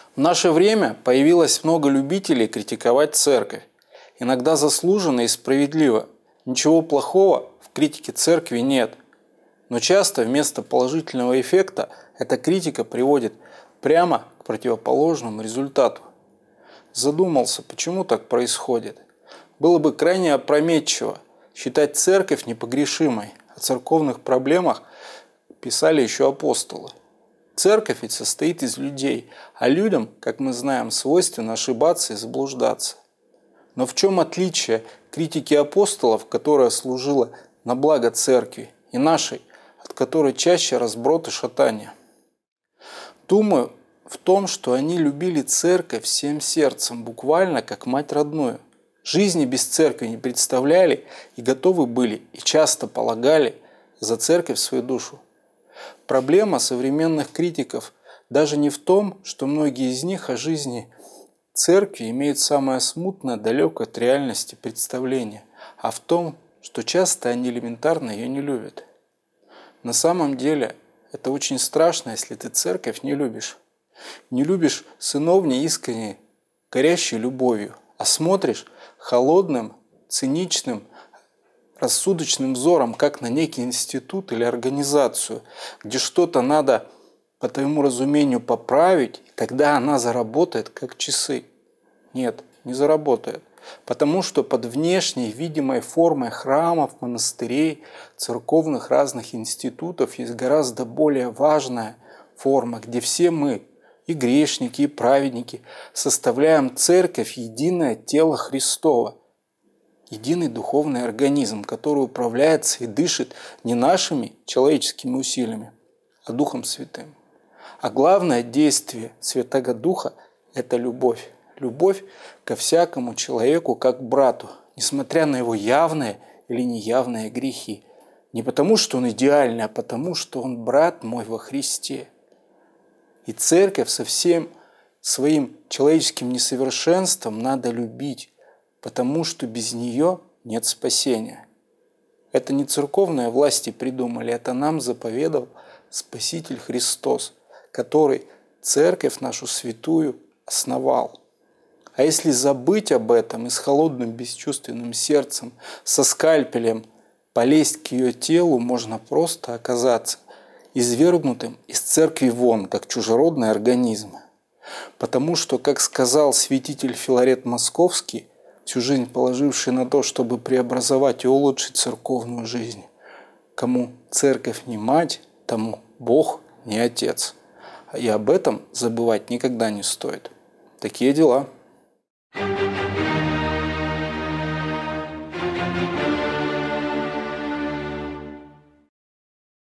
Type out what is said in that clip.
В наше время появилось много любителей критиковать церковь. Иногда заслуженно и справедливо. Ничего плохого в критике церкви нет. Но часто вместо положительного эффекта эта критика приводит прямо к противоположному результату. Задумался, почему так происходит. Было бы крайне опрометчиво считать церковь непогрешимой. О церковных проблемах писали еще апостолы. Церковь ведь состоит из людей, а людям, как мы знаем, свойственно ошибаться и заблуждаться. Но в чем отличие критики апостолов, которая служила на благо церкви, и нашей, от которой чаще разброд и шатание? Думаю, в том, что они любили церковь всем сердцем, буквально как мать родную. Жизни без церкви не представляли и готовы были, и часто полагали за церковь свою душу. Проблема современных критиков даже не в том, что многие из них о жизни церкви имеют самое смутное, далекое от реальности представление, а в том, что часто они элементарно ее не любят. На самом деле это очень страшно, если ты церковь не любишь. Не любишь сыновней искренней, горящей любовью, а смотришь холодным, циничным, рассудочным взором, как на некий институт или организацию, где что-то надо, по твоему разумению, поправить, и тогда она заработает, как часы. Нет, не заработает. Потому что под внешней видимой формой храмов, монастырей, церковных разных институтов есть гораздо более важная форма, где все мы, и грешники, и праведники, составляем церковь, единое тело Христово. Единый духовный организм, который управляется и дышит не нашими человеческими усилиями, а Духом Святым. А главное действие Святаго Духа – это любовь. Любовь ко всякому человеку как к брату, несмотря на его явные или неявные грехи. Не потому, что он идеальный, а потому, что он брат мой во Христе. И церковь со всем своим человеческим несовершенством надо любить, потому что без нее нет спасения. Это не церковные власти придумали, это нам заповедал Спаситель Христос, который церковь нашу святую основал. А если забыть об этом и с холодным бесчувственным сердцем, со скальпелем полезть к ее телу, можно просто оказаться извергнутым из церкви вон, как чужеродный организм. Потому что, как сказал святитель Филарет Московский, всю жизнь положивший на то, чтобы преобразовать и улучшить церковную жизнь, кому церковь не мать, тому Бог не отец. И об этом забывать никогда не стоит. Такие дела.